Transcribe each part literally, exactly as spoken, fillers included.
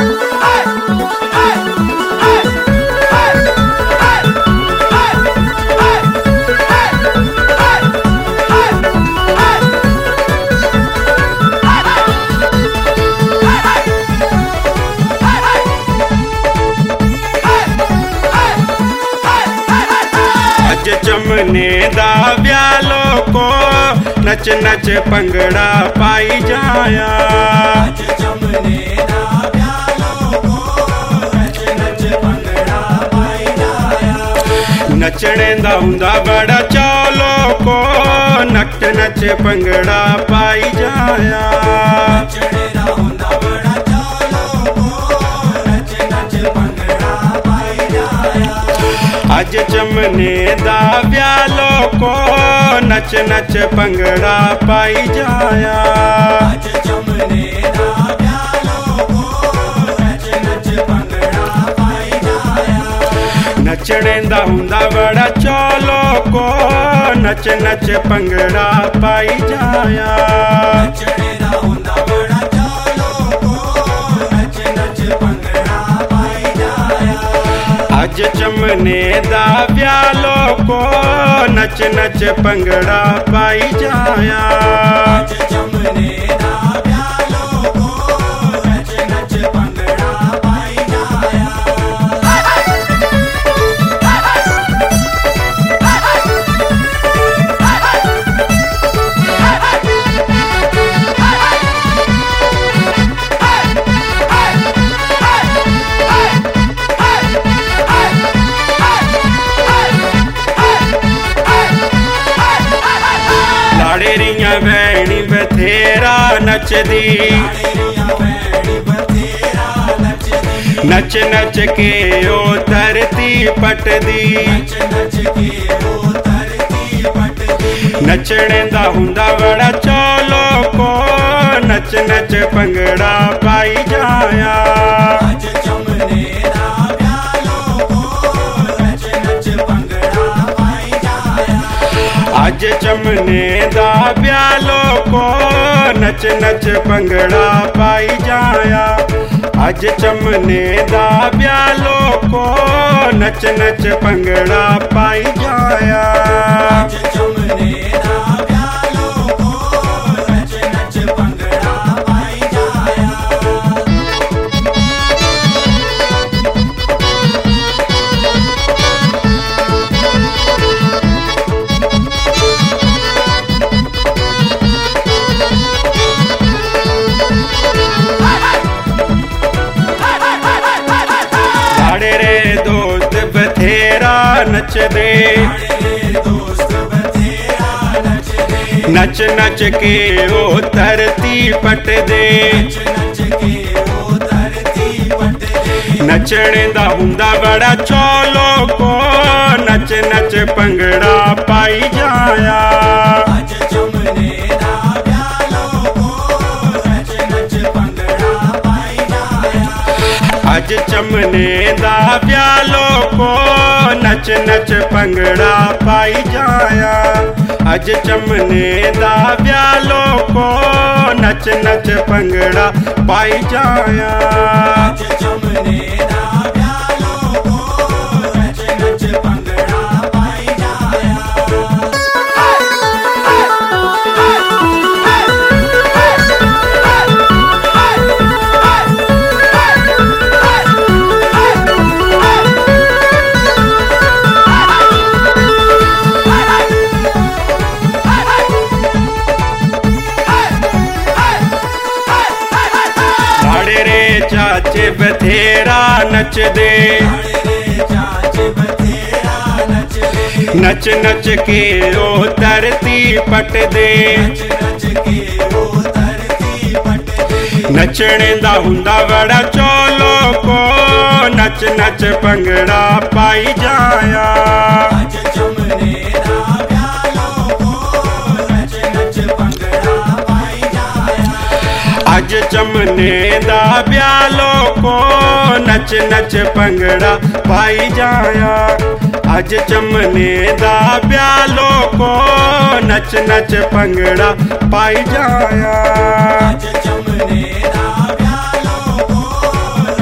चमने दा ब्यालो को नच नच पंगड़ा पाई जाया। अज चमने दा ब्यालो को नच नच पंगड़ा पाई जाया। नचने दा हुंदा बड़ा चौलो को नच नच पंगड़ा पाई जाया। नचने दा हुंदा बड़ा चौलो को नच नच पंगड़ा पाई जाया। अज चमने दा ब्यालो को नच नच पंगड़ा पाई जाया। अज चमने दा ब्यालो को नच नच पंगड़ा पाई जाया। नचने दा हुंदा बड़ा चौलो को नच नच पंगड़ा पाई जाया। नचने दा हुंदा बड़ा चौलो को नच नच पंगड़ा पाई जाया। अज चमने दा ब्यालो को नच नच पंगड़ा पाई जाया। अज चमने दा ब्यालो को नच नच पंगड़ा पाई जाया। लाड़ेरियां भैणी बथेरा नचदी, नच नच के ओ धरती पटदी। नचने दा हुंदा बड़ा चौलो को नच नच पंगड़ा पाई जाया। अज चमने दा ब्यालो को नच नच पंगड़ा पाई जाया। अज चमने दा ब्यालो को नच नच पंगड़ा पाई जाया। अज चमने दा ब्यालो को नच नच पंगड़ा पाई जाया। अज चमने दा ब्यालो को नच नच पंगड़ा पाई जाया। साढ़े रे दोस्त बथेरा नच दे, दोस्त बथेरा नच दे। नच नच के ओ धरती पट दे। नच नच के ओ धरती पट दे। नचने दा हुंदा बड़ा चौलो को नच नच पंगड़ा पाई जाया। अज चमने दा ब्यालो को नच नच पंगड़ा पाई जाया। अज चमने दा ब्यालो को नच नच पंगड़ा पाई जाया। अज चमने दा ब्यालो को नच नच पंगड़ा पाई जाया। अज चमने दा ब्यालो को नच नच पंगड़ा पाई जाया। साढ़े रे चाचे बथेरा नच दे, चाचे बथेरा नच दे। नच नच के ओ धरती पट दे। नच नच के ओ धरती पट दे। नचने दा हुंदा बड़ा चौलो को नच नच पंगड़ा पाई जाया। अज चमने दा ब्यालो को नच नच पंगड़ा पाई जाया। अज चमने दा ब्यालो को नच नच पंगड़ा पाई जाया। अज चमने दा ब्यालो को नच नच पंगड़ा पाई जाया। अज चमने दा ब्यालो को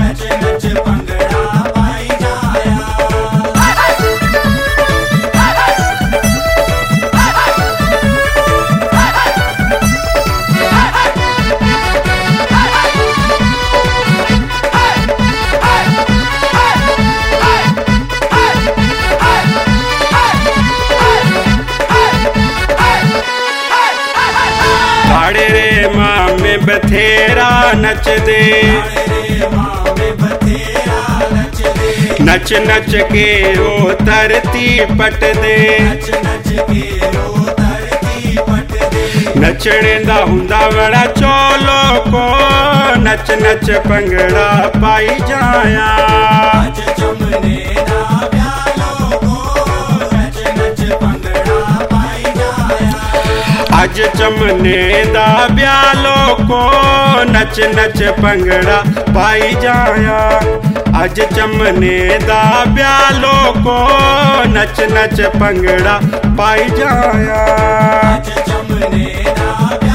नचदे रे मावे बथेरा नचदे नच नच के ओ धरती पटदे नच नच के ओ धरती पटदे नचने दा हुंदा बड़ा चौलो को नच नच भंगड़ा पाई जाया अज जमने दा ब्यालो को नच नच भंगड़ा पाई जाया अज जमने दा ब्यालो को नच नच भंगड़ा पाई जाया अज जमने दा ब्यालो को नच नच भंगड़ा पाई जाया अज जमने दा